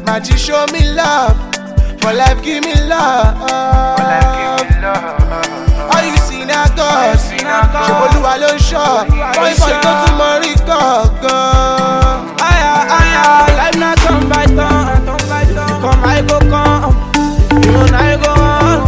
Magic show me love, for life give me love. All you see now God, Olúwa ló ń ṣọ́, boy tó tún mọ rí gangan. Life na turn by turn, if you come I go come, if you run I go run.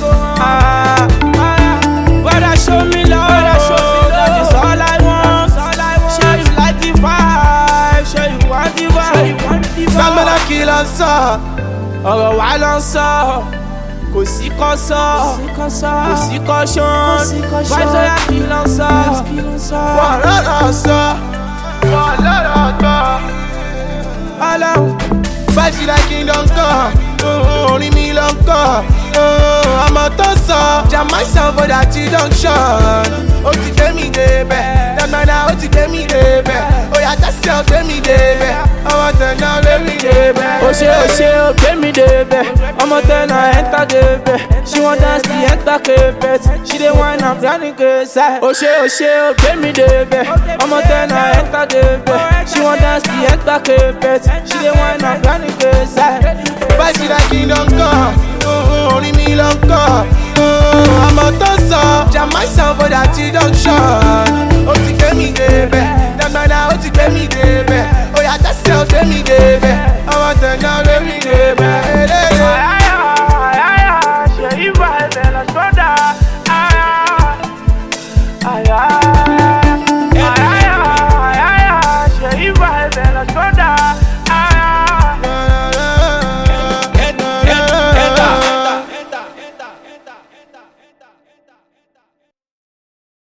Brother show me love, that is all I want. Show you like the vibe, show you want the vibe. Gbàgbọ́dọ̀ kí lọ sọ, ọ̀rọ̀ wa lọ sọ, kò sí kọ́ sọ, kò sí kọ́ ṣan, vibes ọ̀yà kí lọ sọ. wọ́n lọ́rọ̀ sọ, wọ́n lọ́rọ̀ gbọ́. Ọlọ́run Vibes like kingdom come, orin mi ló ń kọ́. Ọmọ tó sọ, jam myself for that junction. Ó ti gbé mi débẹ̀, dàgbàdà ó ti gbé mi débẹ̀. Oya tẹ́sí ọ̀ gbé mi débẹ̀, ọmọ tẹ̀nà gbé mi débẹ̀. ó ṣe ó gbé mi débẹ̀, ọmọ tẹ̀nà enter débẹ̀. She wan dance the enter carpet, she dey whine and planning case. Ó ṣe ó gbé mi débẹ̀, ọmọ tẹ̀nà enter débẹ̀. She wan dance the enter carpet, she dey whine and planning case. Vibes like kingdom come, orin mi ló ń kọ́. Ọmọ tó sọ, jam myself for that junction. Ó ti gbé mi débẹ̀, dàgbàdà ó ti gbé mi débẹ̀.